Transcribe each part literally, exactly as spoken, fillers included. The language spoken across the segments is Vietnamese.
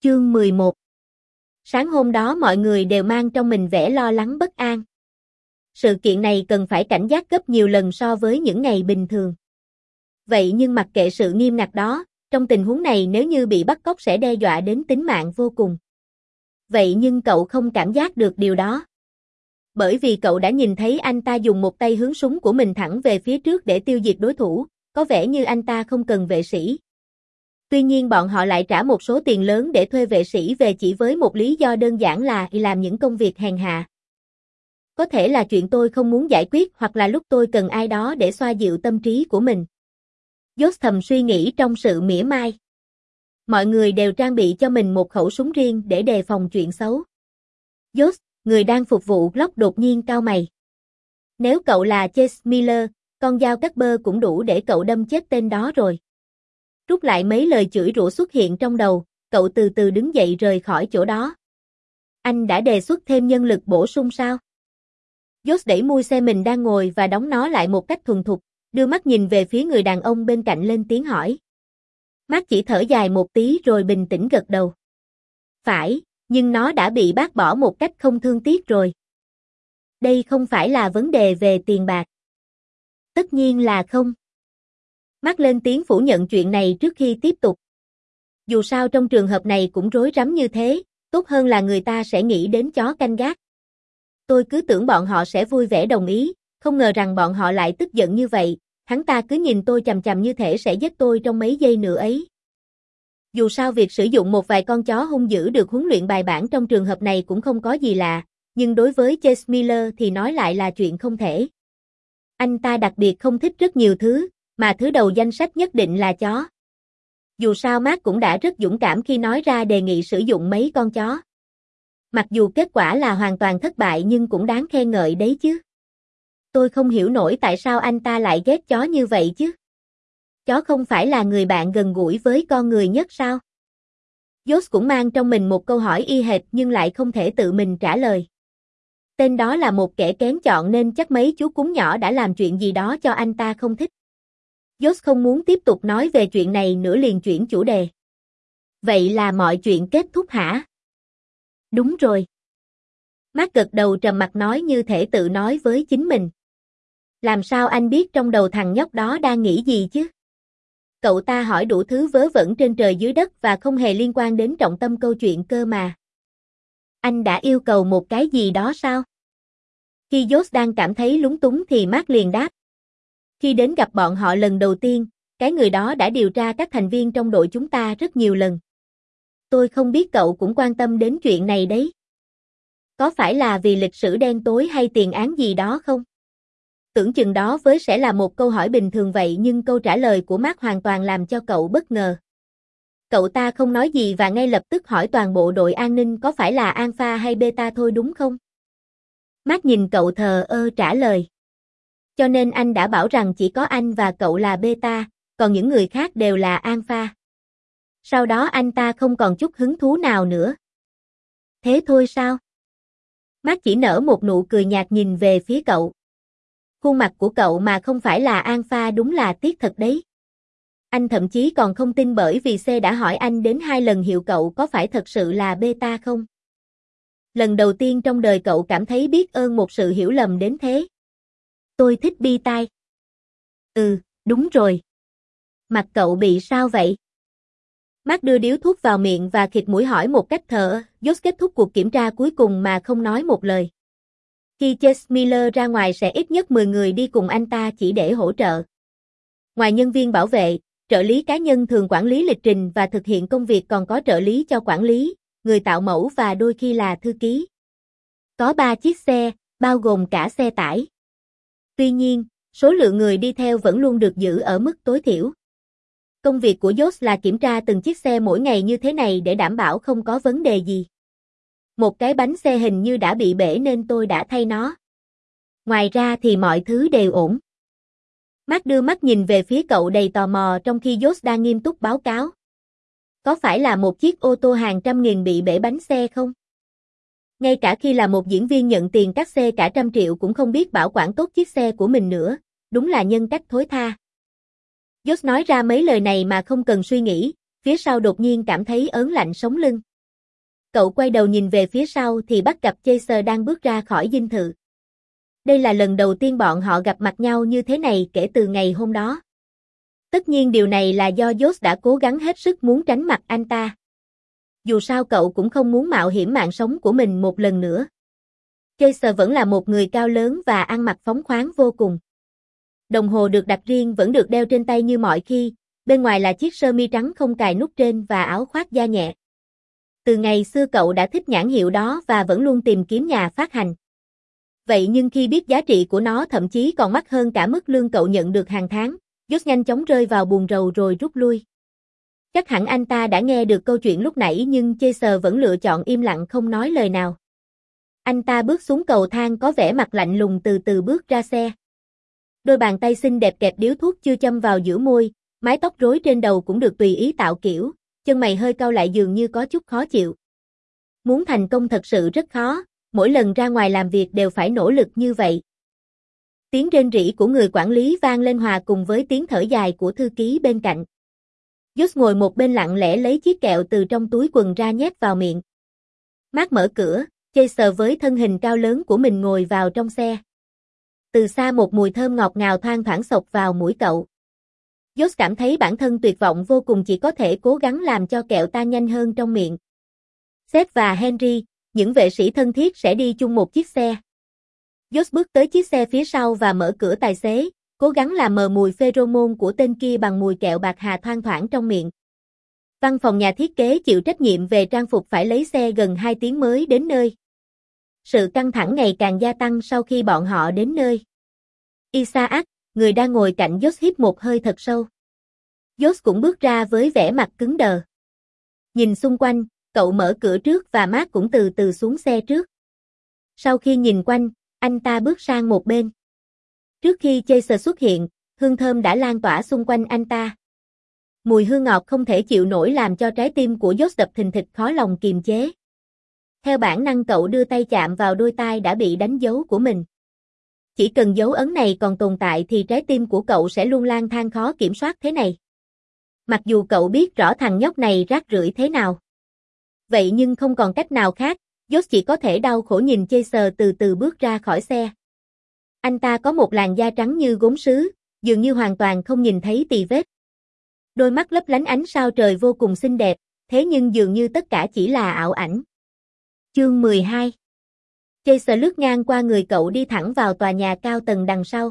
Chương mười một. Sáng hôm đó mọi người đều mang trong mình vẻ lo lắng bất an. Sự kiện này cần phải cảnh giác gấp nhiều lần so với những ngày bình thường. Vậy nhưng mặc kệ sự nghiêm ngặt đó, trong tình huống này nếu như bị bắt cóc sẽ đe dọa đến tính mạng vô cùng. Vậy nhưng cậu không cảm giác được điều đó. Bởi vì cậu đã nhìn thấy anh ta dùng một tay hướng súng của mình thẳng về phía trước để tiêu diệt đối thủ, có vẻ như anh ta không cần vệ sĩ. Tuy nhiên bọn họ lại trả một số tiền lớn để thuê vệ sĩ về chỉ với một lý do đơn giản là làm những công việc hèn hạ. Có thể là chuyện tôi không muốn giải quyết hoặc là lúc tôi cần ai đó để xoa dịu tâm trí của mình. Josh thầm suy nghĩ trong sự mỉa mai. Mọi người đều trang bị cho mình một khẩu súng riêng để đề phòng chuyện xấu. Josh, người đang phục vụ Glock đột nhiên cau mày. Nếu cậu là Chase Miller, con dao cắt bơ cũng đủ để cậu đâm chết tên đó rồi. Rút lại mấy lời chửi rủa xuất hiện trong đầu, cậu từ từ đứng dậy rời khỏi chỗ đó. Anh đã đề xuất thêm nhân lực bổ sung sao? Josh đẩy mui xe mình đang ngồi và đóng nó lại một cách thuần thục, đưa mắt nhìn về phía người đàn ông bên cạnh lên tiếng hỏi. Mark chỉ thở dài một tí rồi bình tĩnh gật đầu. Phải, nhưng nó đã bị bác bỏ một cách không thương tiếc rồi. Đây không phải là vấn đề về tiền bạc. Tất nhiên là không. Mark lên tiếng phủ nhận chuyện này trước khi tiếp tục. Dù sao trong trường hợp này cũng rối rắm như thế, tốt hơn là người ta sẽ nghĩ đến chó canh gác. Tôi cứ tưởng bọn họ sẽ vui vẻ đồng ý, không ngờ rằng bọn họ lại tức giận như vậy, hắn ta cứ nhìn tôi chằm chằm như thể sẽ giết tôi trong mấy giây nữa ấy. Dù sao việc sử dụng một vài con chó hung dữ được huấn luyện bài bản trong trường hợp này cũng không có gì lạ, nhưng đối với Chase Miller thì nói lại là chuyện không thể. Anh ta đặc biệt không thích rất nhiều thứ, mà thứ đầu danh sách nhất định là chó. Dù sao Mark cũng đã rất dũng cảm khi nói ra đề nghị sử dụng mấy con chó. Mặc dù kết quả là hoàn toàn thất bại nhưng cũng đáng khen ngợi đấy chứ. Tôi không hiểu nổi tại sao anh ta lại ghét chó như vậy chứ. Chó không phải là người bạn gần gũi với con người nhất sao? Josh cũng mang trong mình một câu hỏi y hệt nhưng lại không thể tự mình trả lời. Tên đó là một kẻ kén chọn nên chắc mấy chú cún nhỏ đã làm chuyện gì đó cho anh ta không thích. Josh không muốn tiếp tục nói về chuyện này nữa liền chuyển chủ đề. Vậy là mọi chuyện kết thúc hả? Đúng rồi. Mark gật đầu trầm mặc nói như thể tự nói với chính mình. Làm sao anh biết trong đầu thằng nhóc đó đang nghĩ gì chứ? Cậu ta hỏi đủ thứ vớ vẩn trên trời dưới đất và không hề liên quan đến trọng tâm câu chuyện cơ mà. Anh đã yêu cầu một cái gì đó sao? Khi Josh đang cảm thấy lúng túng thì Mark liền đáp. Khi đến gặp bọn họ lần đầu tiên, cái người đó đã điều tra các thành viên trong đội chúng ta rất nhiều lần. Tôi không biết cậu cũng quan tâm đến chuyện này đấy. Có phải là vì lịch sử đen tối hay tiền án gì đó không? Tưởng chừng đó với sẽ là một câu hỏi bình thường vậy nhưng câu trả lời của Mark hoàn toàn làm cho cậu bất ngờ. Cậu ta không nói gì và ngay lập tức hỏi toàn bộ đội an ninh có phải là Alpha hay Beta thôi đúng không? Mark nhìn cậu thờ ơ trả lời. Cho nên anh đã bảo rằng chỉ có anh và cậu là Beta, còn những người khác đều là Alpha. Sau đó anh ta không còn chút hứng thú nào nữa. Thế thôi sao? Mark chỉ nở một nụ cười nhạt nhìn về phía cậu. Khuôn mặt của cậu mà không phải là Alpha đúng là tiếc thật đấy. Anh thậm chí còn không tin bởi vì C đã hỏi anh đến hai lần hiệu cậu có phải thật sự là Beta không. Lần đầu tiên trong đời cậu cảm thấy biết ơn một sự hiểu lầm đến thế. Tôi thích bi tai. Ừ, đúng rồi. Mặt cậu bị sao vậy? Mark đưa điếu thuốc vào miệng và khịt mũi hỏi một cách thờ ơ. Josh kết thúc cuộc kiểm tra cuối cùng mà không nói một lời. Khi Chase Miller ra ngoài sẽ ít nhất mười người đi cùng anh ta chỉ để hỗ trợ. Ngoài nhân viên bảo vệ, trợ lý cá nhân thường quản lý lịch trình và thực hiện công việc còn có trợ lý cho quản lý, người tạo mẫu và đôi khi là thư ký. Có ba chiếc xe, bao gồm cả xe tải. Tuy nhiên, số lượng người đi theo vẫn luôn được giữ ở mức tối thiểu. Công việc của Josh là kiểm tra từng chiếc xe mỗi ngày như thế này để đảm bảo không có vấn đề gì. Một cái bánh xe hình như đã bị bể nên tôi đã thay nó. Ngoài ra thì mọi thứ đều ổn. Mark đưa mắt nhìn về phía cậu đầy tò mò trong khi Josh đang nghiêm túc báo cáo. Có phải là một chiếc ô tô hàng trăm nghìn bị bể bánh xe không? Ngay cả khi là một diễn viên nhận tiền cát xe cả trăm triệu cũng không biết bảo quản tốt chiếc xe của mình nữa, đúng là nhân cách thối tha. Josh nói ra mấy lời này mà không cần suy nghĩ, phía sau đột nhiên cảm thấy ớn lạnh sống lưng. Cậu quay đầu nhìn về phía sau thì bắt gặp Chaser đang bước ra khỏi dinh thự. Đây là lần đầu tiên bọn họ gặp mặt nhau như thế này kể từ ngày hôm đó. Tất nhiên điều này là do Josh đã cố gắng hết sức muốn tránh mặt anh ta. Dù sao cậu cũng không muốn mạo hiểm mạng sống của mình một lần nữa. Chaser vẫn là một người cao lớn và ăn mặc phóng khoáng vô cùng. Đồng hồ được đặt riêng vẫn được đeo trên tay như mọi khi, bên ngoài là chiếc sơ mi trắng không cài nút trên và áo khoác da nhẹ. Từ ngày xưa cậu đã thích nhãn hiệu đó và vẫn luôn tìm kiếm nhà phát hành. Vậy nhưng khi biết giá trị của nó thậm chí còn mắc hơn cả mức lương cậu nhận được hàng tháng, Josh nhanh chóng rơi vào buồn rầu rồi rút lui. Chắc hẳn anh ta đã nghe được câu chuyện lúc nãy nhưng Chaser vẫn lựa chọn im lặng không nói lời nào. Anh ta bước xuống cầu thang có vẻ mặt lạnh lùng từ từ bước ra xe. Đôi bàn tay xinh đẹp kẹp điếu thuốc chưa châm vào giữa môi, mái tóc rối trên đầu cũng được tùy ý tạo kiểu, chân mày hơi cau lại dường như có chút khó chịu. Muốn thành công thật sự rất khó, mỗi lần ra ngoài làm việc đều phải nỗ lực như vậy. Tiếng rên rỉ của người quản lý vang lên hòa cùng với tiếng thở dài của thư ký bên cạnh. Josh ngồi một bên lặng lẽ lấy chiếc kẹo từ trong túi quần ra nhét vào miệng. Mark mở cửa, Chaser với thân hình cao lớn của mình ngồi vào trong xe. Từ xa một mùi thơm ngọt ngào thoang thoảng xộc vào mũi cậu. Josh cảm thấy bản thân tuyệt vọng vô cùng, chỉ có thể cố gắng làm cho kẹo tan nhanh hơn trong miệng. Seth và Henry, những vệ sĩ thân thiết sẽ đi chung một chiếc xe. Josh bước tới chiếc xe phía sau và mở cửa tài xế, cố gắng làm mờ mùi pheromone của tên kia bằng mùi kẹo bạc hà thoang thoảng trong miệng. Văn phòng nhà thiết kế chịu trách nhiệm về trang phục phải lấy xe gần hai tiếng mới đến nơi. Sự căng thẳng ngày càng gia tăng sau khi bọn họ đến nơi. Isaac, người đang ngồi cạnh Josh hít một hơi thật sâu. Josh cũng bước ra với vẻ mặt cứng đờ. Nhìn xung quanh, cậu mở cửa trước và Mark cũng từ từ xuống xe trước. Sau khi nhìn quanh, anh ta bước sang một bên. Trước khi Chaser xuất hiện, hương thơm đã lan tỏa xung quanh anh ta. Mùi hương ngọt không thể chịu nổi làm cho trái tim của Josh đập thình thịch khó lòng kiềm chế. Theo bản năng cậu đưa tay chạm vào đôi tai đã bị đánh dấu của mình. Chỉ cần dấu ấn này còn tồn tại thì trái tim của cậu sẽ luôn lang thang khó kiểm soát thế này. Mặc dù cậu biết rõ thằng nhóc này rác rưởi thế nào. Vậy nhưng không còn cách nào khác, Josh chỉ có thể đau khổ nhìn Chaser từ từ bước ra khỏi xe. Anh ta có một làn da trắng như gốm sứ, dường như hoàn toàn không nhìn thấy tì vết. Đôi mắt lấp lánh ánh sao trời vô cùng xinh đẹp, thế nhưng dường như tất cả chỉ là ảo ảnh. Chương mười hai. Chaser lướt ngang qua người cậu đi thẳng vào tòa nhà cao tầng đằng sau.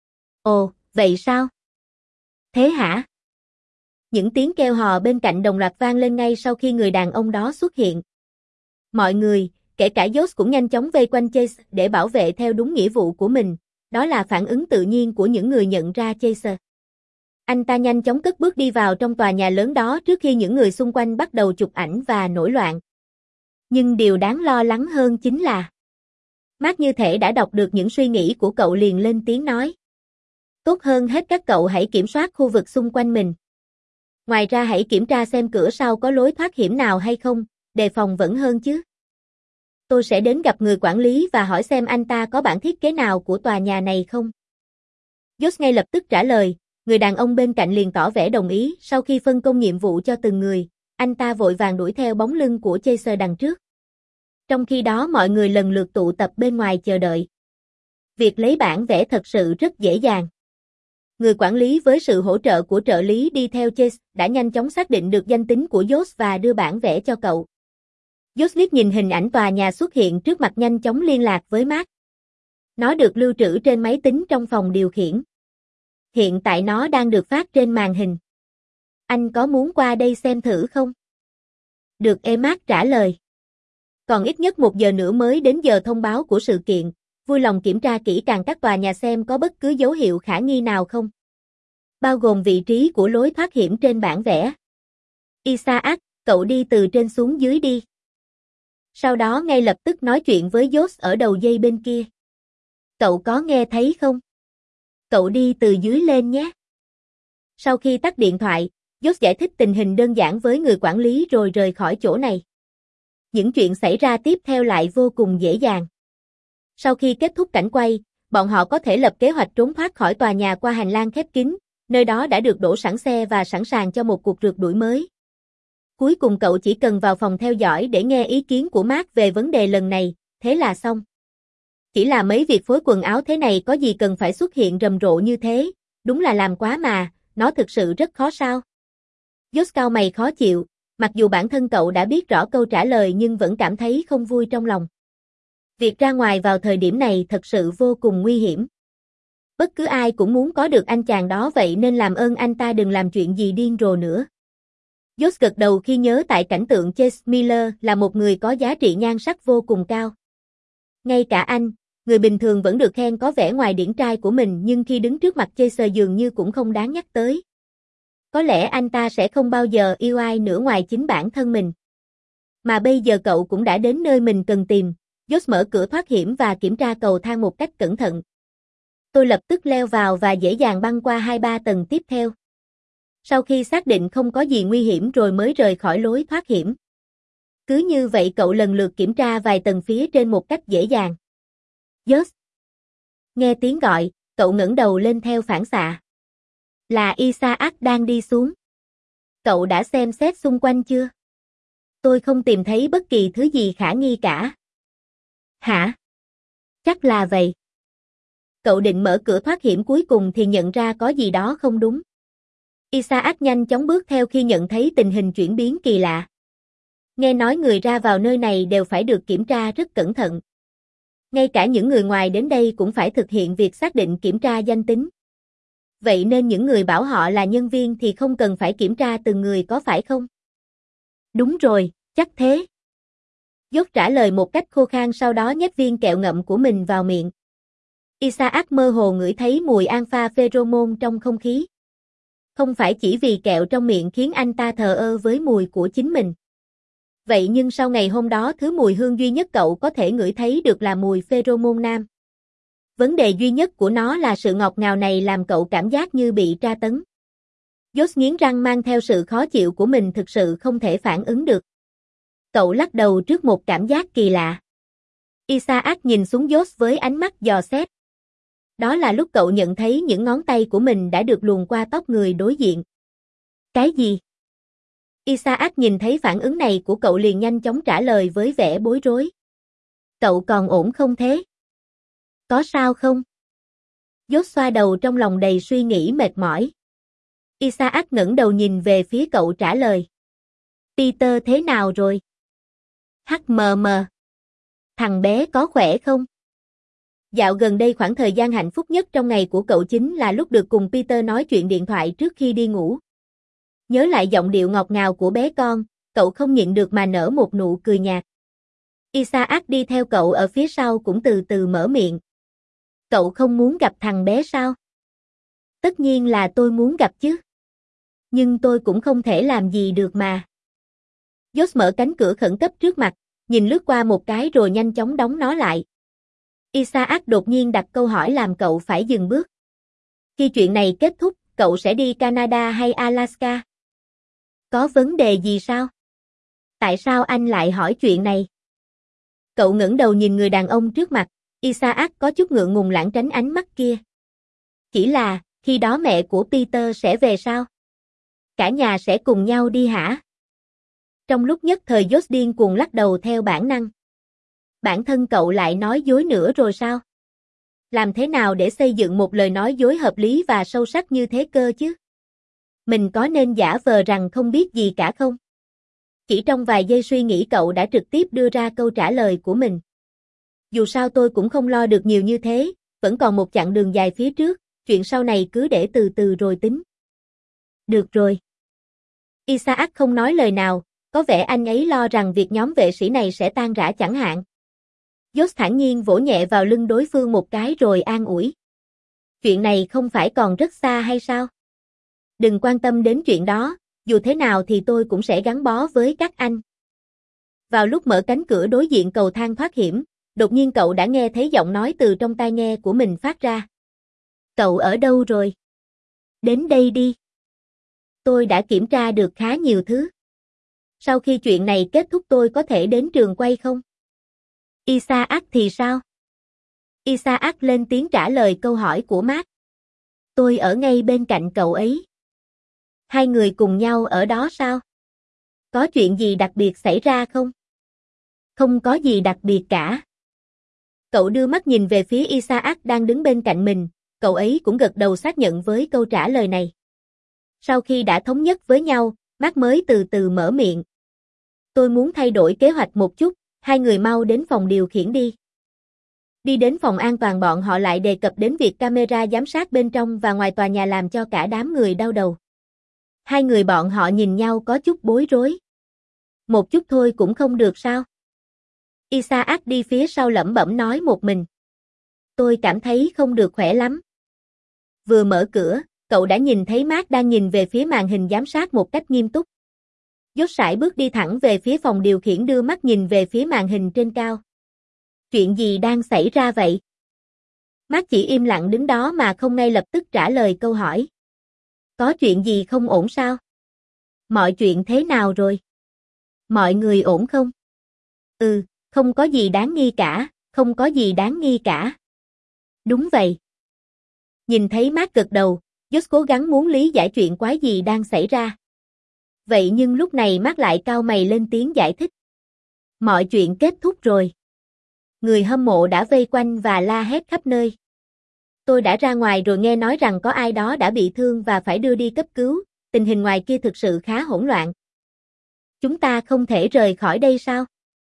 Ồ, vậy sao? Thế hả? Những tiếng kêu hò bên cạnh đồng loạt vang lên ngay sau khi người đàn ông đó xuất hiện. Mọi người, kể cả Josh cũng nhanh chóng vây quanh Chaser để bảo vệ theo đúng nghĩa vụ của mình, đó là phản ứng tự nhiên của những người nhận ra Chaser. Anh ta nhanh chóng cất bước đi vào trong tòa nhà lớn đó trước khi những người xung quanh bắt đầu chụp ảnh và nổi loạn. Nhưng điều đáng lo lắng hơn chính là Mark như thể đã đọc được những suy nghĩ của cậu liền lên tiếng nói. Tốt hơn hết các cậu hãy kiểm soát khu vực xung quanh mình. Ngoài ra hãy kiểm tra xem cửa sau có lối thoát hiểm nào hay không, đề phòng vẫn hơn chứ. Tôi sẽ đến gặp người quản lý và hỏi xem anh ta có bản thiết kế nào của tòa nhà này không. Josh ngay lập tức trả lời, người đàn ông bên cạnh liền tỏ vẻ đồng ý. Sau khi phân công nhiệm vụ cho từng người, anh ta vội vàng đuổi theo bóng lưng của Chaser đằng trước. Trong khi đó mọi người lần lượt tụ tập bên ngoài chờ đợi. Việc lấy bản vẽ thật sự rất dễ dàng. Người quản lý với sự hỗ trợ của trợ lý đi theo Chase đã nhanh chóng xác định được danh tính của Josh và đưa bản vẽ cho cậu. Josh liếc nhìn hình ảnh tòa nhà xuất hiện trước mặt nhanh chóng liên lạc với Mark. Nó được lưu trữ trên máy tính trong phòng điều khiển. Hiện tại nó đang được phát trên màn hình. Anh có muốn qua đây xem thử không? Được, e Mark trả lời. Còn ít nhất một giờ nữa mới đến giờ thông báo của sự kiện, vui lòng kiểm tra kỹ càng các tòa nhà xem có bất cứ dấu hiệu khả nghi nào không. Bao gồm vị trí của lối thoát hiểm trên bản vẽ. Isaac, cậu đi từ trên xuống dưới đi. Sau đó ngay lập tức nói chuyện với Josh ở đầu dây bên kia. Cậu có nghe thấy không? Cậu đi từ dưới lên nhé. Sau khi tắt điện thoại, Josh giải thích tình hình đơn giản với người quản lý rồi rời khỏi chỗ này. Những chuyện xảy ra tiếp theo lại vô cùng dễ dàng. Sau khi kết thúc cảnh quay, bọn họ có thể lập kế hoạch trốn thoát khỏi tòa nhà qua hành lang khép kín, nơi đó đã được đổ sẵn xe và sẵn sàng cho một cuộc rượt đuổi mới. Cuối cùng cậu chỉ cần vào phòng theo dõi để nghe ý kiến của Mark về vấn đề lần này, thế là xong. Chỉ là mấy việc phối quần áo thế này có gì cần phải xuất hiện rầm rộ như thế, đúng là làm quá mà, nó thực sự rất khó sao. Josh cau mày khó chịu, mặc dù bản thân cậu đã biết rõ câu trả lời nhưng vẫn cảm thấy không vui trong lòng. Việc ra ngoài vào thời điểm này thật sự vô cùng nguy hiểm. Bất cứ ai cũng muốn có được anh chàng đó vậy nên làm ơn anh ta đừng làm chuyện gì điên rồ nữa. Josh gật đầu khi nhớ tại cảnh tượng Chase Miller là một người có giá trị nhan sắc vô cùng cao. Ngay cả anh, người bình thường vẫn được khen có vẻ ngoài điển trai của mình nhưng khi đứng trước mặt Chase dường như cũng không đáng nhắc tới. Có lẽ anh ta sẽ không bao giờ yêu ai nữa ngoài chính bản thân mình. Mà bây giờ cậu cũng đã đến nơi mình cần tìm. Josh mở cửa thoát hiểm và kiểm tra cầu thang một cách cẩn thận. Tôi lập tức leo vào và dễ dàng băng qua hai ba tầng tiếp theo. Sau khi xác định không có gì nguy hiểm rồi mới rời khỏi lối thoát hiểm. Cứ như vậy cậu lần lượt kiểm tra vài tầng phía trên một cách dễ dàng. Josh. Nghe tiếng gọi, cậu ngẩng đầu lên theo phản xạ. Là Isaac đang đi xuống. Cậu đã xem xét xung quanh chưa? Tôi không tìm thấy bất kỳ thứ gì khả nghi cả. Hả? Chắc là vậy. Cậu định mở cửa thoát hiểm cuối cùng thì nhận ra có gì đó không đúng. Isaac nhanh chóng bước theo khi nhận thấy tình hình chuyển biến kỳ lạ. Nghe nói người ra vào nơi này đều phải được kiểm tra rất cẩn thận. Ngay cả những người ngoài đến đây cũng phải thực hiện việc xác định kiểm tra danh tính. Vậy nên những người bảo họ là nhân viên thì không cần phải kiểm tra từng người có phải không? Đúng rồi, chắc thế. Josh trả lời một cách khô khan sau đó nhét viên kẹo ngậm của mình vào miệng. Isaac mơ hồ ngửi thấy mùi alpha pheromone trong không khí. Không phải chỉ vì kẹo trong miệng khiến anh ta thờ ơ với mùi của chính mình. Vậy nhưng sau ngày hôm đó thứ mùi hương duy nhất cậu có thể ngửi thấy được là mùi pheromone nam. Vấn đề duy nhất của nó là sự ngọt ngào này làm cậu cảm giác như bị tra tấn. Josh nghiến răng mang theo sự khó chịu của mình thực sự không thể phản ứng được. Cậu lắc đầu trước một cảm giác kỳ lạ. Isaac nhìn xuống Josh với ánh mắt dò xét. Đó là lúc cậu nhận thấy những ngón tay của mình đã được luồn qua tóc người đối diện. Cái gì? Isaac nhìn thấy phản ứng này của cậu liền nhanh chóng trả lời với vẻ bối rối. Cậu còn ổn không thế? Có sao không? Josh xoa đầu trong lòng đầy suy nghĩ mệt mỏi. Isaac ngẩng đầu nhìn về phía cậu trả lời. Peter thế nào rồi? hát em em. Thằng bé có khỏe không? Dạo gần đây khoảng thời gian hạnh phúc nhất trong ngày của cậu chính là lúc được cùng Peter nói chuyện điện thoại trước khi đi ngủ. Nhớ lại giọng điệu ngọt ngào của bé con, cậu không nhịn được mà nở một nụ cười nhạt. Isaac đi theo cậu ở phía sau cũng từ từ mở miệng. Cậu không muốn gặp thằng bé sao? Tất nhiên là tôi muốn gặp chứ. Nhưng tôi cũng không thể làm gì được mà. Josh mở cánh cửa khẩn cấp trước mặt, nhìn lướt qua một cái rồi nhanh chóng đóng nó lại. Isaac đột nhiên đặt câu hỏi làm cậu phải dừng bước. Khi chuyện này kết thúc, cậu sẽ đi Canada hay Alaska? Có vấn đề gì sao? Tại sao anh lại hỏi chuyện này? Cậu ngẩng đầu nhìn người đàn ông trước mặt, Isaac có chút ngượng ngùng lảng tránh ánh mắt kia. Chỉ là, khi đó mẹ của Peter sẽ về sao? Cả nhà sẽ cùng nhau đi hả? Trong lúc nhất thời Josh điên cuồng lắc đầu theo bản năng. Bản thân cậu lại nói dối nữa rồi sao? Làm thế nào để xây dựng một lời nói dối hợp lý và sâu sắc như thế cơ chứ? Mình có nên giả vờ rằng không biết gì cả không? Chỉ trong vài giây suy nghĩ cậu đã trực tiếp đưa ra câu trả lời của mình. Dù sao tôi cũng không lo được nhiều như thế, vẫn còn một chặng đường dài phía trước, chuyện sau này cứ để từ từ rồi tính. Được rồi. Isaac không nói lời nào, có vẻ anh ấy lo rằng việc nhóm vệ sĩ này sẽ tan rã chẳng hạn. Josh thản nhiên vỗ nhẹ vào lưng đối phương một cái rồi an ủi. Chuyện này không phải còn rất xa hay sao? Đừng quan tâm đến chuyện đó, dù thế nào thì tôi cũng sẽ gắn bó với các anh. Vào lúc mở cánh cửa đối diện cầu thang thoát hiểm, đột nhiên cậu đã nghe thấy giọng nói từ trong tai nghe của mình phát ra. Cậu ở đâu rồi? Đến đây đi. Tôi đã kiểm tra được khá nhiều thứ. Sau khi chuyện này kết thúc tôi có thể đến trường quay không? Isaac thì sao? Isaac lên tiếng trả lời câu hỏi của Mark. Tôi ở ngay bên cạnh cậu ấy. Hai người cùng nhau ở đó sao? Có chuyện gì đặc biệt xảy ra không? Không có gì đặc biệt cả. Cậu đưa mắt nhìn về phía Isaac đang đứng bên cạnh mình, cậu ấy cũng gật đầu xác nhận với câu trả lời này. Sau khi đã thống nhất với nhau, Mark mới từ từ mở miệng. Tôi muốn thay đổi kế hoạch một chút, hai người mau đến phòng điều khiển đi. Đi đến phòng an toàn bọn họ lại đề cập đến việc camera giám sát bên trong và ngoài tòa nhà làm cho cả đám người đau đầu. Hai người bọn họ nhìn nhau có chút bối rối. Một chút thôi cũng không được sao? Isaac đi phía sau lẩm bẩm nói một mình. Tôi cảm thấy không được khỏe lắm. Vừa mở cửa, cậu đã nhìn thấy Mark đang nhìn về phía màn hình giám sát một cách nghiêm túc. Dốt sải bước đi thẳng về phía phòng điều khiển đưa mắt nhìn về phía màn hình trên cao. Chuyện gì đang xảy ra vậy? Mark chỉ im lặng đứng đó mà không ngay lập tức trả lời câu hỏi. Có chuyện gì không ổn sao? Mọi chuyện thế nào rồi? Mọi người ổn không? Ừ, không có gì đáng nghi cả, không có gì đáng nghi cả. Đúng vậy. Nhìn thấy Mark gật đầu, Josh cố gắng muốn lý giải chuyện quái gì đang xảy ra. Vậy nhưng lúc này Mark lại cau mày lên tiếng giải thích. Mọi chuyện kết thúc rồi. Người hâm mộ đã vây quanh và la hét khắp nơi. Tôi đã ra ngoài rồi nghe nói rằng có ai đó đã bị thương và phải đưa đi cấp cứu, tình hình ngoài kia thực sự khá hỗn loạn. Chúng ta không thể rời khỏi đây sao?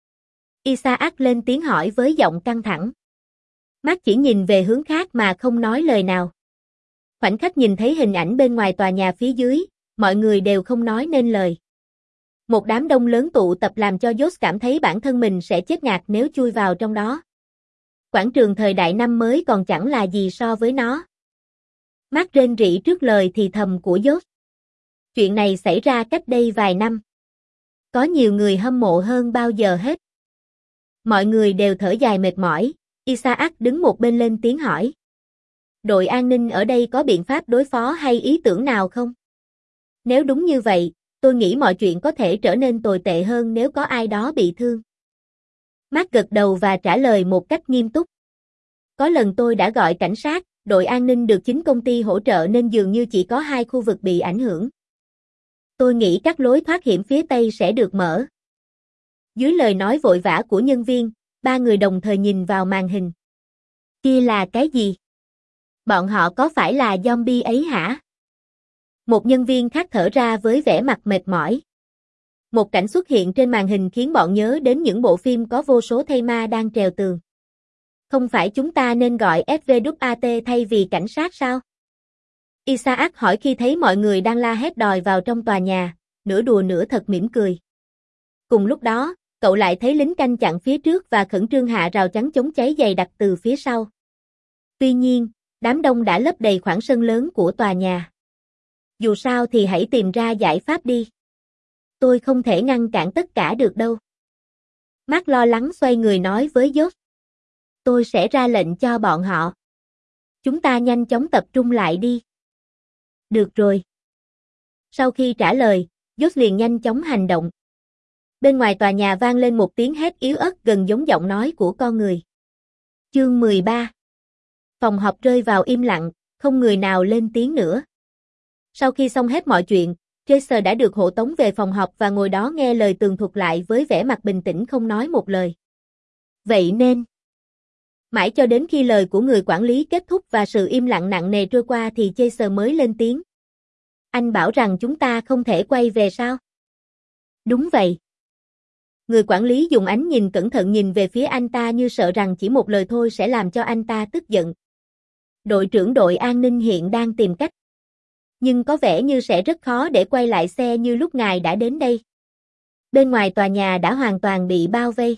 Isaac lên tiếng hỏi với giọng căng thẳng. Mark chỉ nhìn về hướng khác mà không nói lời nào. Khoảnh khắc nhìn thấy hình ảnh bên ngoài tòa nhà phía dưới, mọi người đều không nói nên lời. Một đám đông lớn tụ tập làm cho Josh cảm thấy bản thân mình sẽ chết ngạt nếu chui vào trong đó. Quảng trường thời đại năm mới còn chẳng là gì so với nó. Mark rên rỉ trước lời thì thầm của Josh. Chuyện này xảy ra cách đây vài năm. Có nhiều người hâm mộ hơn bao giờ hết. Mọi người đều thở dài mệt mỏi, Isaac đứng một bên lên tiếng hỏi. Đội an ninh ở đây có biện pháp đối phó hay ý tưởng nào không? Nếu đúng như vậy, tôi nghĩ mọi chuyện có thể trở nên tồi tệ hơn nếu có ai đó bị thương. Mark gật đầu và trả lời một cách nghiêm túc. Có lần tôi đã gọi cảnh sát, đội an ninh được chính công ty hỗ trợ nên dường như chỉ có hai khu vực bị ảnh hưởng. Tôi nghĩ các lối thoát hiểm phía Tây sẽ được mở. Dưới lời nói vội vã của nhân viên, ba người đồng thời nhìn vào màn hình. Kia là cái gì? Bọn họ có phải là zombie ấy hả? Một nhân viên khác thở ra với vẻ mặt mệt mỏi. Một cảnh xuất hiện trên màn hình khiến bọn nhớ đến những bộ phim có vô số thây ma đang trèo tường. Không phải chúng ta nên gọi ét vê kép tê thay vì cảnh sát sao? Isaac hỏi khi thấy mọi người đang la hét đòi vào trong tòa nhà, nửa đùa nửa thật mỉm cười. Cùng lúc đó, cậu lại thấy lính canh chặn phía trước và khẩn trương hạ rào chắn chống cháy dày đặc từ phía sau. Tuy nhiên, đám đông đã lấp đầy khoảng sân lớn của tòa nhà. Dù sao thì hãy tìm ra giải pháp đi. Tôi không thể ngăn cản tất cả được đâu. Mark lo lắng xoay người nói với Josh. Tôi sẽ ra lệnh cho bọn họ. Chúng ta nhanh chóng tập trung lại đi. Được rồi. Sau khi trả lời, Josh liền nhanh chóng hành động. Bên ngoài tòa nhà vang lên một tiếng hét yếu ớt gần giống giọng nói của con người. Chương mười ba. Phòng họp rơi vào im lặng, không người nào lên tiếng nữa. Sau khi xong hết mọi chuyện, Jason đã được hộ tống về phòng họp và ngồi đó nghe lời tường thuật lại với vẻ mặt bình tĩnh không nói một lời. Vậy nên, mãi cho đến khi lời của người quản lý kết thúc và sự im lặng nặng nề trôi qua thì Jason mới lên tiếng. Anh bảo rằng chúng ta không thể quay về sao? Đúng vậy. Người quản lý dùng ánh nhìn cẩn thận nhìn về phía anh ta như sợ rằng chỉ một lời thôi sẽ làm cho anh ta tức giận. Đội trưởng đội an ninh hiện đang tìm cách. Nhưng có vẻ như sẽ rất khó để quay lại xe như lúc ngài đã đến đây. Bên ngoài tòa nhà đã hoàn toàn bị bao vây.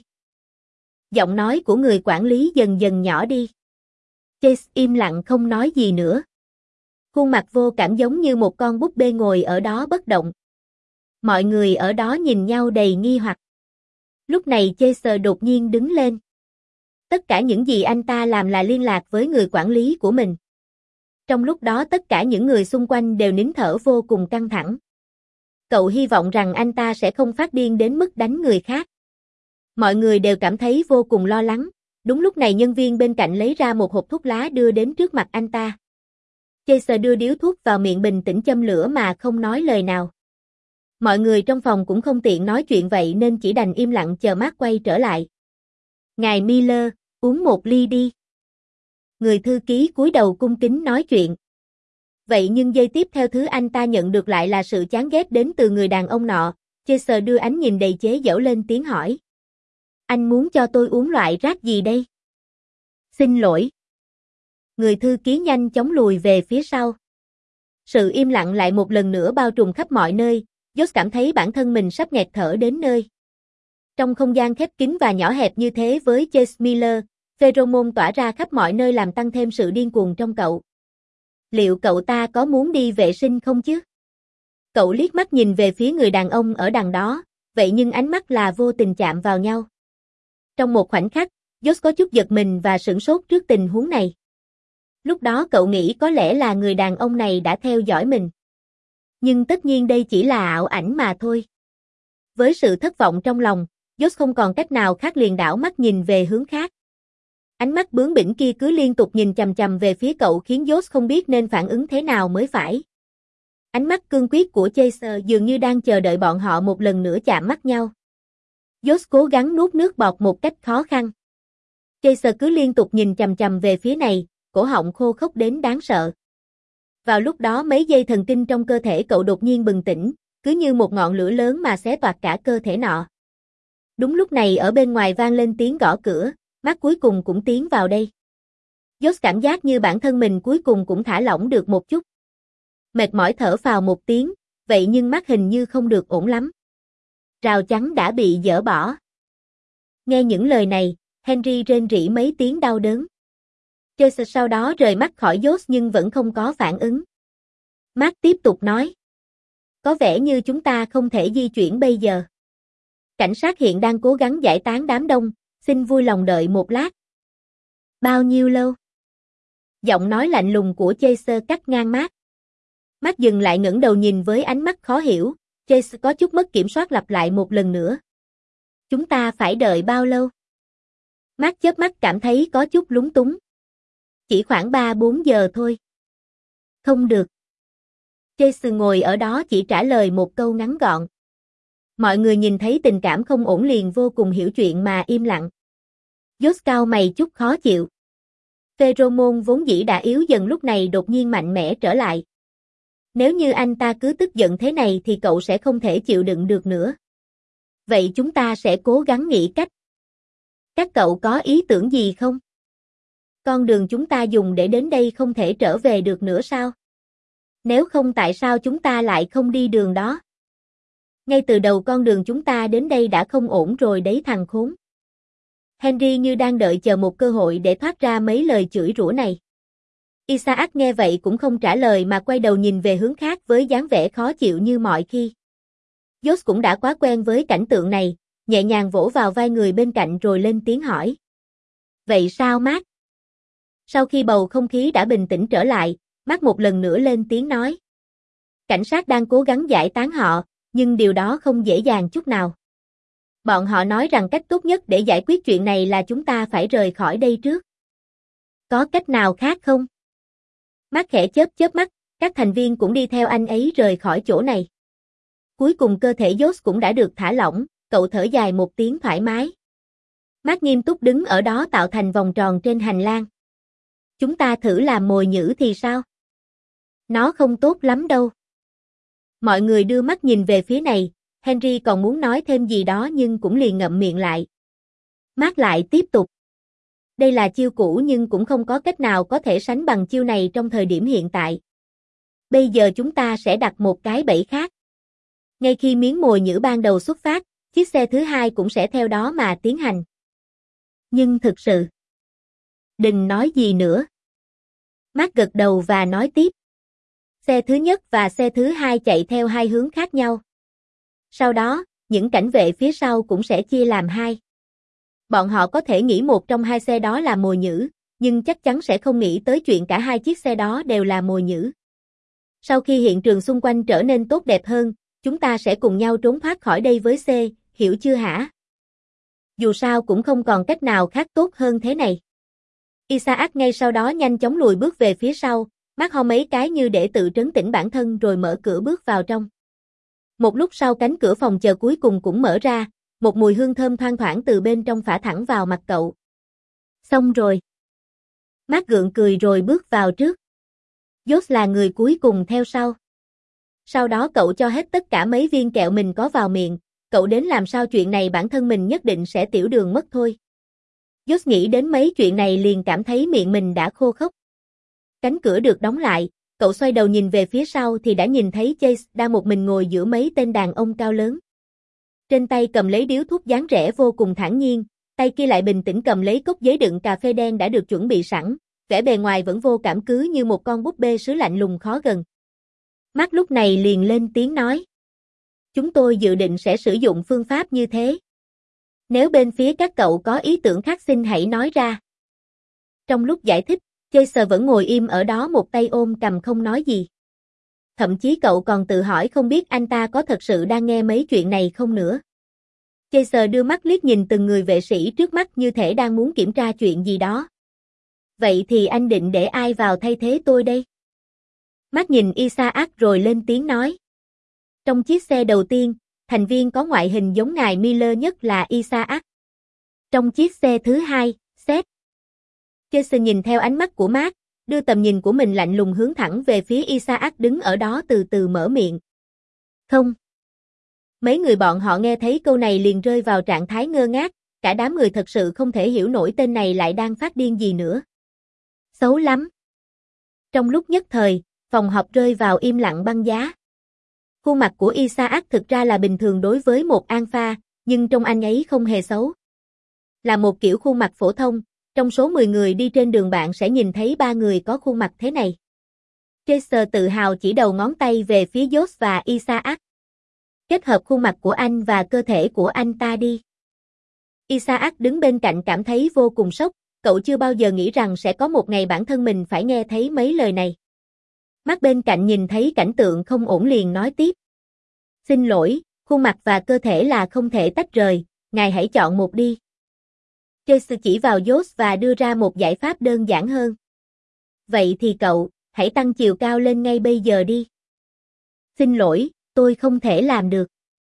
Giọng nói của người quản lý dần dần nhỏ đi. Chase im lặng không nói gì nữa. Khuôn mặt vô cảm giống như một con búp bê ngồi ở đó bất động. Mọi người ở đó nhìn nhau đầy nghi hoặc. Lúc này Chase đột nhiên đứng lên. Tất cả những gì anh ta làm là liên lạc với người quản lý của mình. Trong lúc đó tất cả những người xung quanh đều nín thở vô cùng căng thẳng. Cậu hy vọng rằng anh ta sẽ không phát điên đến mức đánh người khác. Mọi người đều cảm thấy vô cùng lo lắng. Đúng lúc này nhân viên bên cạnh lấy ra một hộp thuốc lá đưa đến trước mặt anh ta. Chase đưa điếu thuốc vào miệng bình tĩnh châm lửa mà không nói lời nào. Mọi người trong phòng cũng không tiện nói chuyện vậy nên chỉ đành im lặng chờ Mark quay trở lại. Ngài Miller, uống một ly đi. Người thư ký cúi đầu cung kính nói chuyện. Vậy nhưng giây tiếp theo thứ anh ta nhận được lại là sự chán ghét đến từ người đàn ông nọ. Chaser đưa ánh nhìn đầy chế giễu lên tiếng hỏi. Anh muốn cho tôi uống loại rác gì đây? Xin lỗi. Người thư ký nhanh chóng lùi về phía sau. Sự im lặng lại một lần nữa bao trùm khắp mọi nơi, Josh cảm thấy bản thân mình sắp nghẹt thở đến nơi. Trong không gian khép kín và nhỏ hẹp như thế với Chase Miller, pheromone tỏa ra khắp mọi nơi làm tăng thêm sự điên cuồng trong cậu. Liệu cậu ta có muốn đi vệ sinh không chứ? Cậu liếc mắt nhìn về phía người đàn ông ở đằng đó, vậy nhưng ánh mắt là vô tình chạm vào nhau. Trong một khoảnh khắc, Josh có chút giật mình và sửng sốt trước tình huống này. Lúc đó cậu nghĩ có lẽ là người đàn ông này đã theo dõi mình. Nhưng tất nhiên đây chỉ là ảo ảnh mà thôi. Với sự thất vọng trong lòng, Josh không còn cách nào khác liền đảo mắt nhìn về hướng khác. Ánh mắt bướng bỉnh kia cứ liên tục nhìn chằm chằm về phía cậu khiến Josh không biết nên phản ứng thế nào mới phải. Ánh mắt cương quyết của Chaser dường như đang chờ đợi bọn họ một lần nữa chạm mắt nhau. Josh cố gắng nuốt nước bọt một cách khó khăn. Chaser cứ liên tục nhìn chằm chằm về phía này, cổ họng khô khốc đến đáng sợ. Vào lúc đó mấy dây thần kinh trong cơ thể cậu đột nhiên bừng tỉnh, cứ như một ngọn lửa lớn mà xé toạc cả cơ thể nọ. Đúng lúc này ở bên ngoài vang lên tiếng gõ cửa, Mark cuối cùng cũng tiến vào đây. Josh cảm giác như bản thân mình cuối cùng cũng thả lỏng được một chút. Mệt mỏi thở phào một tiếng, vậy nhưng Mark hình như không được ổn lắm. Rào chắn đã bị dỡ bỏ. Nghe những lời này, Henry rên rỉ mấy tiếng đau đớn. Chaser sau đó rời mắt khỏi Josh nhưng vẫn không có phản ứng. Mark tiếp tục nói. Có vẻ như chúng ta không thể di chuyển bây giờ. Cảnh sát hiện đang cố gắng giải tán đám đông, xin vui lòng đợi một lát. Bao nhiêu lâu? Giọng nói lạnh lùng của Chaser cắt ngang Mark. Mark dừng lại ngẩng đầu nhìn với ánh mắt khó hiểu, Chaser có chút mất kiểm soát lặp lại một lần nữa. Chúng ta phải đợi bao lâu? Mark chớp mắt cảm thấy có chút lúng túng. Chỉ khoảng ba bốn giờ thôi. Không được. Chaser ngồi ở đó chỉ trả lời một câu ngắn gọn. Mọi người nhìn thấy tình cảm không ổn liền vô cùng hiểu chuyện mà im lặng. Josh cau mày chút khó chịu. Pheromone vốn dĩ đã yếu dần lúc này đột nhiên mạnh mẽ trở lại. Nếu như anh ta cứ tức giận thế này thì cậu sẽ không thể chịu đựng được nữa. Vậy chúng ta sẽ cố gắng nghĩ cách. Các cậu có ý tưởng gì không? Con đường chúng ta dùng để đến đây không thể trở về được nữa sao? Nếu không tại sao chúng ta lại không đi đường đó? Ngay từ đầu con đường chúng ta đến đây đã không ổn rồi đấy thằng khốn. Henry như đang đợi chờ một cơ hội để thoát ra mấy lời chửi rủa này. Isaac nghe vậy cũng không trả lời mà quay đầu nhìn về hướng khác với dáng vẻ khó chịu như mọi khi. Josh cũng đã quá quen với cảnh tượng này, nhẹ nhàng vỗ vào vai người bên cạnh rồi lên tiếng hỏi. Vậy sao Mark? Sau khi bầu không khí đã bình tĩnh trở lại, Mark một lần nữa lên tiếng nói. Cảnh sát đang cố gắng giải tán họ, nhưng điều đó không dễ dàng chút nào. Bọn họ nói rằng cách tốt nhất để giải quyết chuyện này là chúng ta phải rời khỏi đây trước. Có cách nào khác không? Mark khẽ chớp chớp mắt, các thành viên cũng đi theo anh ấy rời khỏi chỗ này. Cuối cùng cơ thể Josh cũng đã được thả lỏng, cậu thở dài một tiếng thoải mái. Mark nghiêm túc đứng ở đó tạo thành vòng tròn trên hành lang. Chúng ta thử làm mồi nhử thì sao? Nó không tốt lắm đâu. Mọi người đưa mắt nhìn về phía này, Henry còn muốn nói thêm gì đó nhưng cũng liền ngậm miệng lại. Mark lại tiếp tục. Đây là chiêu cũ nhưng cũng không có cách nào có thể sánh bằng chiêu này trong thời điểm hiện tại. Bây giờ chúng ta sẽ đặt một cái bẫy khác. Ngay khi miếng mồi nhử ban đầu xuất phát, chiếc xe thứ hai cũng sẽ theo đó mà tiến hành. Nhưng thực sự, đừng nói gì nữa. Mark gật đầu và nói tiếp. Xe thứ nhất và xe thứ hai chạy theo hai hướng khác nhau. Sau đó, những cảnh vệ phía sau cũng sẽ chia làm hai. Bọn họ có thể nghĩ một trong hai xe đó là mồi nhử, nhưng chắc chắn sẽ không nghĩ tới chuyện cả hai chiếc xe đó đều là mồi nhử. Sau khi hiện trường xung quanh trở nên tốt đẹp hơn, chúng ta sẽ cùng nhau trốn thoát khỏi đây với C, hiểu chưa hả? Dù sao cũng không còn cách nào khác tốt hơn thế này. Isaac ngay sau đó nhanh chóng lùi bước về phía sau, mắt ho mấy cái như để tự trấn tĩnh bản thân rồi mở cửa bước vào trong. Một lúc sau cánh cửa phòng chờ cuối cùng cũng mở ra, một mùi hương thơm thoang thoảng từ bên trong phả thẳng vào mặt cậu. Xong rồi. Mark gượng cười rồi bước vào trước. Josh là người cuối cùng theo sau. Sau đó cậu cho hết tất cả mấy viên kẹo mình có vào miệng, cậu đến làm sao chuyện này bản thân mình nhất định sẽ tiểu đường mất thôi. Josh nghĩ đến mấy chuyện này liền cảm thấy miệng mình đã khô khốc. Cánh cửa được đóng lại, cậu xoay đầu nhìn về phía sau thì đã nhìn thấy Chase đang một mình ngồi giữa mấy tên đàn ông cao lớn. Trên tay cầm lấy điếu thuốc dáng vẻ vô cùng thản nhiên, tay kia lại bình tĩnh cầm lấy cốc giấy đựng cà phê đen đã được chuẩn bị sẵn, vẻ bề ngoài vẫn vô cảm cứ như một con búp bê sứ lạnh lùng khó gần. Mark lúc này liền lên tiếng nói. Chúng tôi dự định sẽ sử dụng phương pháp như thế. Nếu bên phía các cậu có ý tưởng khác xin hãy nói ra. Trong lúc giải thích, Chase vẫn ngồi im ở đó một tay ôm cằm không nói gì. Thậm chí cậu còn tự hỏi không biết anh ta có thật sự đang nghe mấy chuyện này không nữa. Chase đưa mắt liếc nhìn từng người vệ sĩ trước mắt như thể đang muốn kiểm tra chuyện gì đó. Vậy thì anh định để ai vào thay thế tôi đây? Mark nhìn Isaac rồi lên tiếng nói. Trong chiếc xe đầu tiên, thành viên có ngoại hình giống ngài Miller nhất là Isaac. Trong chiếc xe thứ hai, Seth. Chase nhìn theo ánh mắt của Mark, đưa tầm nhìn của mình lạnh lùng hướng thẳng về phía Isaac đứng ở đó từ từ mở miệng. Không. Mấy người bọn họ nghe thấy câu này liền rơi vào trạng thái ngơ ngác, cả đám người thật sự không thể hiểu nổi tên này lại đang phát điên gì nữa. Xấu lắm. Trong lúc nhất thời, phòng họp rơi vào im lặng băng giá. Khuôn mặt của Isaac thực ra là bình thường đối với một alpha, nhưng trong anh ấy không hề xấu. Là một kiểu khuôn mặt phổ thông, trong số mười người đi trên đường bạn sẽ nhìn thấy ba người có khuôn mặt thế này. Chase tự hào chỉ đầu ngón tay về phía Josh và Isaac. Kết hợp khuôn mặt của anh và cơ thể của anh ta đi. Isaac đứng bên cạnh cảm thấy vô cùng sốc, cậu chưa bao giờ nghĩ rằng sẽ có một ngày bản thân mình phải nghe thấy mấy lời này. Mắt bên cạnh nhìn thấy cảnh tượng không ổn liền nói tiếp. Xin lỗi, khuôn mặt và cơ thể là không thể tách rời, ngài hãy chọn một đi. Chase chỉ vào Josh và đưa ra một giải pháp đơn giản hơn. Vậy thì cậu, hãy tăng chiều cao lên ngay bây giờ đi. Xin lỗi, tôi không thể làm được.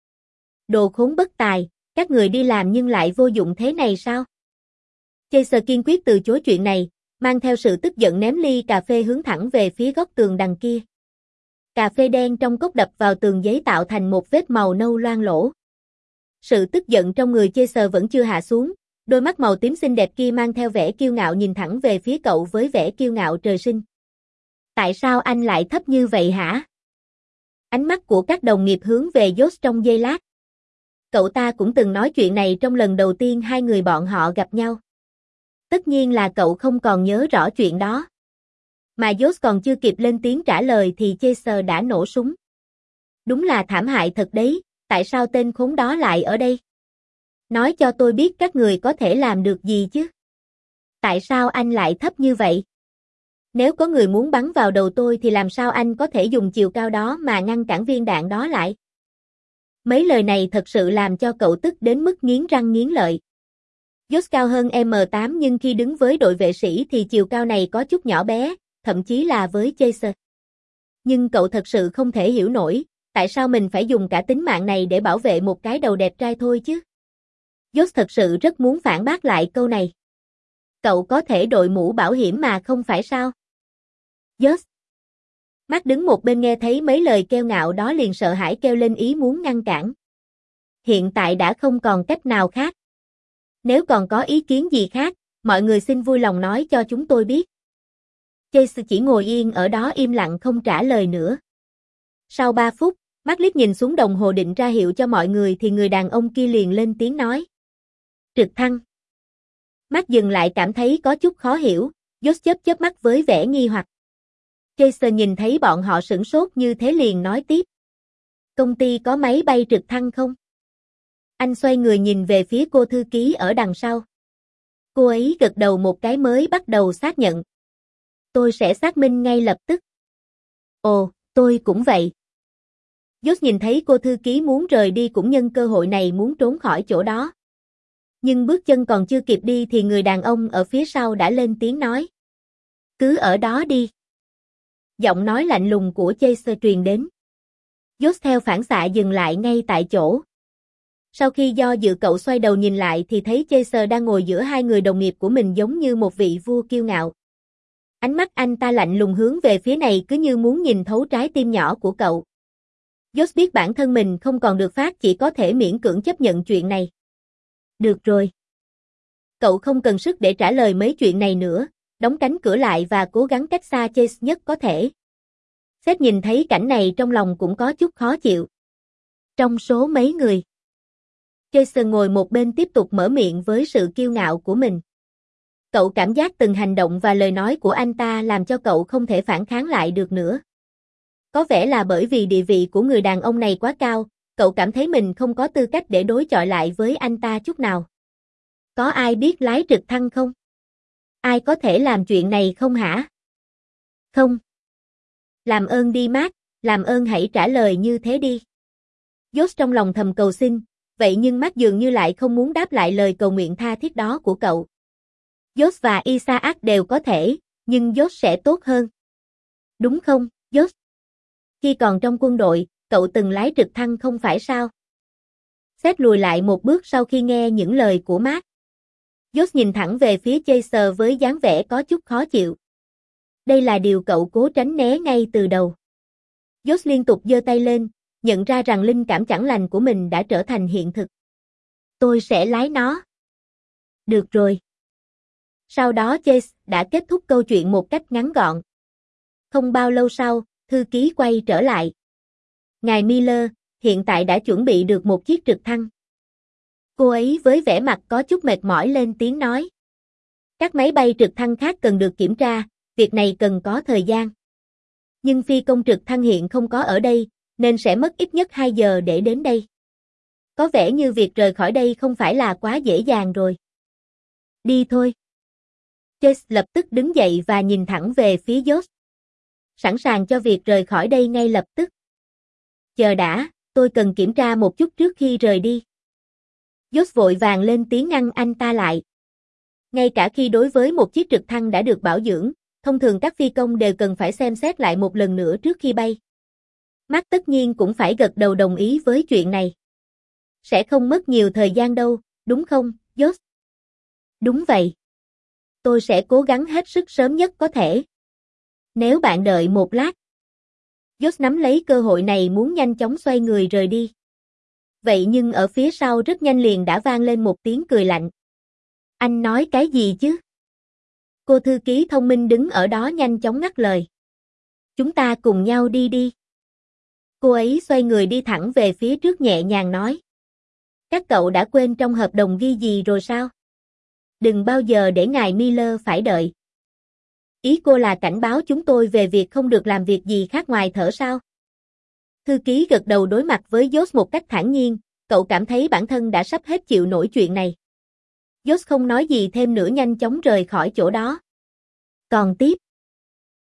Đồ khốn bất tài, các người đi làm nhưng lại vô dụng thế này sao? Chase kiên quyết từ chối chuyện này, mang theo sự tức giận ném ly cà phê hướng thẳng về phía góc tường đằng kia. Cà phê đen trong cốc đập vào tường giấy tạo thành một vết màu nâu loang lỗ. Sự tức giận trong người Chase vẫn chưa hạ xuống, đôi mắt màu tím xinh đẹp kia mang theo vẻ kiêu ngạo nhìn thẳng về phía cậu với vẻ kiêu ngạo trời sinh. Tại sao anh lại thấp như vậy hả? Ánh mắt của các đồng nghiệp hướng về Josh trong giây lát. Cậu ta cũng từng nói chuyện này trong lần đầu tiên hai người bọn họ gặp nhau. Tất nhiên là cậu không còn nhớ rõ chuyện đó. Mà Josh còn chưa kịp lên tiếng trả lời thì Chase đã nổ súng. Đúng là thảm hại thật đấy, tại sao tên khốn đó lại ở đây? Nói cho tôi biết các người có thể làm được gì chứ? Tại sao anh lại thấp như vậy? Nếu có người muốn bắn vào đầu tôi thì làm sao anh có thể dùng chiều cao đó mà ngăn cản viên đạn đó lại? Mấy lời này thật sự làm cho cậu tức đến mức nghiến răng nghiến lợi. Josh cao hơn em tám nhưng khi đứng với đội vệ sĩ thì chiều cao này có chút nhỏ bé, thậm chí là với Chase. Nhưng cậu thật sự không thể hiểu nổi, tại sao mình phải dùng cả tính mạng này để bảo vệ một cái đầu đẹp trai thôi chứ? Josh thật sự rất muốn phản bác lại câu này. Cậu có thể đội mũ bảo hiểm mà không phải sao? Josh. Mark đứng một bên nghe thấy mấy lời kêu ngạo đó liền sợ hãi kêu lên ý muốn ngăn cản. Hiện tại đã không còn cách nào khác. Nếu còn có ý kiến gì khác, mọi người xin vui lòng nói cho chúng tôi biết. Chase chỉ ngồi yên ở đó im lặng không trả lời nữa. Sau ba phút, Mark liếc nhìn xuống đồng hồ định ra hiệu cho mọi người thì người đàn ông kia liền lên tiếng nói. Trực thăng. Mark dừng lại cảm thấy có chút khó hiểu, Josh chớp chớp mắt với vẻ nghi hoặc. Chase nhìn thấy bọn họ sửng sốt như thế liền nói tiếp. Công ty có máy bay trực thăng không? Anh xoay người nhìn về phía cô thư ký ở đằng sau. Cô ấy gật đầu một cái mới bắt đầu xác nhận. Tôi sẽ xác minh ngay lập tức. Ồ, tôi cũng vậy. Josh nhìn thấy cô thư ký muốn rời đi cũng nhân cơ hội này muốn trốn khỏi chỗ đó. Nhưng bước chân còn chưa kịp đi thì người đàn ông ở phía sau đã lên tiếng nói. Cứ ở đó đi. Giọng nói lạnh lùng của Chase truyền đến. Josh theo phản xạ dừng lại ngay tại chỗ. Sau khi do dự cậu xoay đầu nhìn lại thì thấy Chaser đang ngồi giữa hai người đồng nghiệp của mình giống như một vị vua kiêu ngạo. Ánh mắt anh ta lạnh lùng hướng về phía này cứ như muốn nhìn thấu trái tim nhỏ của cậu. Josh biết bản thân mình không còn được phát, chỉ có thể miễn cưỡng chấp nhận chuyện này. Được rồi. Cậu không cần sức để trả lời mấy chuyện này nữa, đóng cánh cửa lại và cố gắng cách xa Chase nhất có thể. Seth nhìn thấy cảnh này trong lòng cũng có chút khó chịu. Trong số mấy người, Jason ngồi một bên tiếp tục mở miệng với sự kiêu ngạo của mình. Cậu cảm giác từng hành động và lời nói của anh ta làm cho cậu không thể phản kháng lại được nữa. Có vẻ là bởi vì địa vị của người đàn ông này quá cao, cậu cảm thấy mình không có tư cách để đối chọi lại với anh ta chút nào. Có ai biết lái trực thăng không? Ai có thể làm chuyện này không hả? Không. Làm ơn đi Mark, làm ơn hãy trả lời như thế đi. Josh trong lòng thầm cầu xin, vậy nhưng Mark dường như lại không muốn đáp lại lời cầu nguyện tha thiết đó của cậu. Josh và Isaac đều có thể, nhưng Josh sẽ tốt hơn. Đúng không, Josh? Khi còn trong quân đội, cậu từng lái trực thăng không phải sao? Seth lùi lại một bước sau khi nghe những lời của Mark. Josh nhìn thẳng về phía Chaser với dáng vẻ có chút khó chịu. Đây là điều cậu cố tránh né ngay từ đầu. Josh liên tục giơ tay lên, nhận ra rằng linh cảm chẳng lành của mình đã trở thành hiện thực. Tôi sẽ lái nó. Được rồi. Sau đó Chase đã kết thúc câu chuyện một cách ngắn gọn. Không bao lâu sau, thư ký quay trở lại. Ngài Miller, hiện tại đã chuẩn bị được một chiếc trực thăng. Cô ấy với vẻ mặt có chút mệt mỏi lên tiếng nói. Các máy bay trực thăng khác cần được kiểm tra, việc này cần có thời gian. Nhưng phi công trực thăng hiện không có ở đây, nên sẽ mất ít nhất hai giờ để đến đây. Có vẻ như việc rời khỏi đây không phải là quá dễ dàng rồi. Đi thôi. Chase lập tức đứng dậy và nhìn thẳng về phía Josh. Sẵn sàng cho việc rời khỏi đây ngay lập tức. Chờ đã, tôi cần kiểm tra một chút trước khi rời đi. Josh vội vàng lên tiếng ngăn anh ta lại. Ngay cả khi đối với một chiếc trực thăng đã được bảo dưỡng, thông thường các phi công đều cần phải xem xét lại một lần nữa trước khi bay. Mark tất nhiên cũng phải gật đầu đồng ý với chuyện này. Sẽ không mất nhiều thời gian đâu, đúng không, Josh? Đúng vậy. Tôi sẽ cố gắng hết sức sớm nhất có thể. Nếu bạn đợi một lát. Josh nắm lấy cơ hội này muốn nhanh chóng xoay người rời đi. Vậy nhưng ở phía sau rất nhanh liền đã vang lên một tiếng cười lạnh. Anh nói cái gì chứ? Cô thư ký thông minh đứng ở đó nhanh chóng ngắt lời. Chúng ta cùng nhau đi đi. Cô ấy xoay người đi thẳng về phía trước nhẹ nhàng nói. Các cậu đã quên trong hợp đồng ghi gì rồi sao? Đừng bao giờ để ngài Miller phải đợi. Ý cô là cảnh báo chúng tôi về việc không được làm việc gì khác ngoài thở sao? Thư ký gật đầu đối mặt với Josh một cách thản nhiên, cậu cảm thấy bản thân đã sắp hết chịu nổi chuyện này. Josh không nói gì thêm nữa nhanh chóng rời khỏi chỗ đó. Còn tiếp.